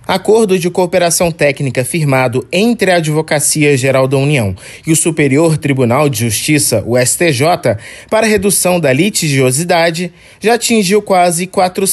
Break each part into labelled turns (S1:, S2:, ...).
S1: Acordo de cooperação técnica firmado entre a Advocacia Geral da União e o Superior Tribunal de Justiça, o STJ, para redução da litigiosidade, já atingiu quase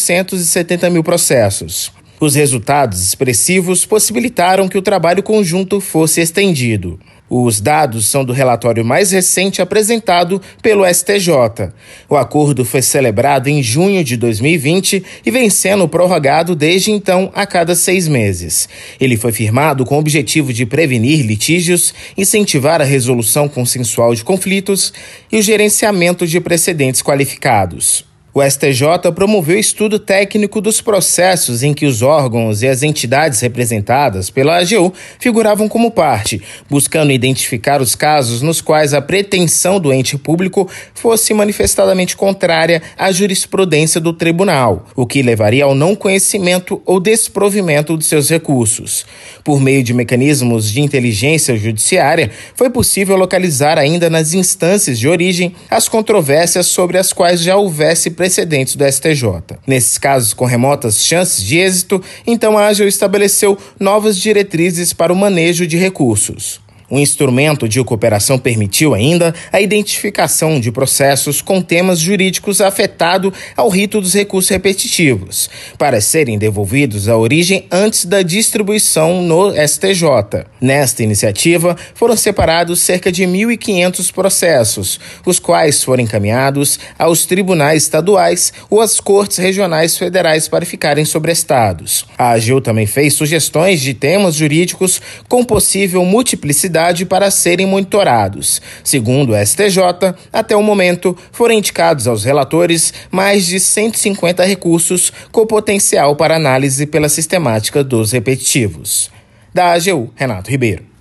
S1: 470 mil processos. Os resultados expressivos possibilitaram que o trabalho conjunto fosse estendido. Os dados são do relatório mais recente apresentado pelo STJ. O acordo foi celebrado em junho de 2020 e vem sendo prorrogado desde então a cada 6 meses. Ele foi firmado com o objetivo de prevenir litígios, incentivar a resolução consensual de conflitos e o gerenciamento de precedentes qualificados. O STJ promoveu estudo técnico dos processos em que os órgãos e as entidades representadas pela AGU figuravam como parte, buscando identificar os casos nos quais a pretensão do ente público fosse manifestadamente contrária à jurisprudência do tribunal, o que levaria ao não conhecimento ou desprovimento de seus recursos. Por meio de mecanismos de inteligência judiciária, foi possível localizar ainda nas instâncias de origem as controvérsias sobre as quais já houvesse precedentes do STJ. Nesses casos com remotas chances de êxito, então a AGU estabeleceu novas diretrizes para o manejo de recursos. O instrumento de cooperação permitiu ainda a identificação de processos com temas jurídicos afetados ao rito dos recursos repetitivos, para serem devolvidos à origem antes da distribuição no STJ. Nesta iniciativa, foram separados cerca de 1.500 processos, os quais foram encaminhados aos tribunais estaduais ou às cortes regionais federais para ficarem sobrestados. A AGU também fez sugestões de temas jurídicos com possível multiplicidade para serem monitorados. Segundo o STJ, até o momento foram indicados aos relatores mais de 150 recursos com potencial para análise pela sistemática dos repetitivos. Da AGU, Renato Ribeiro.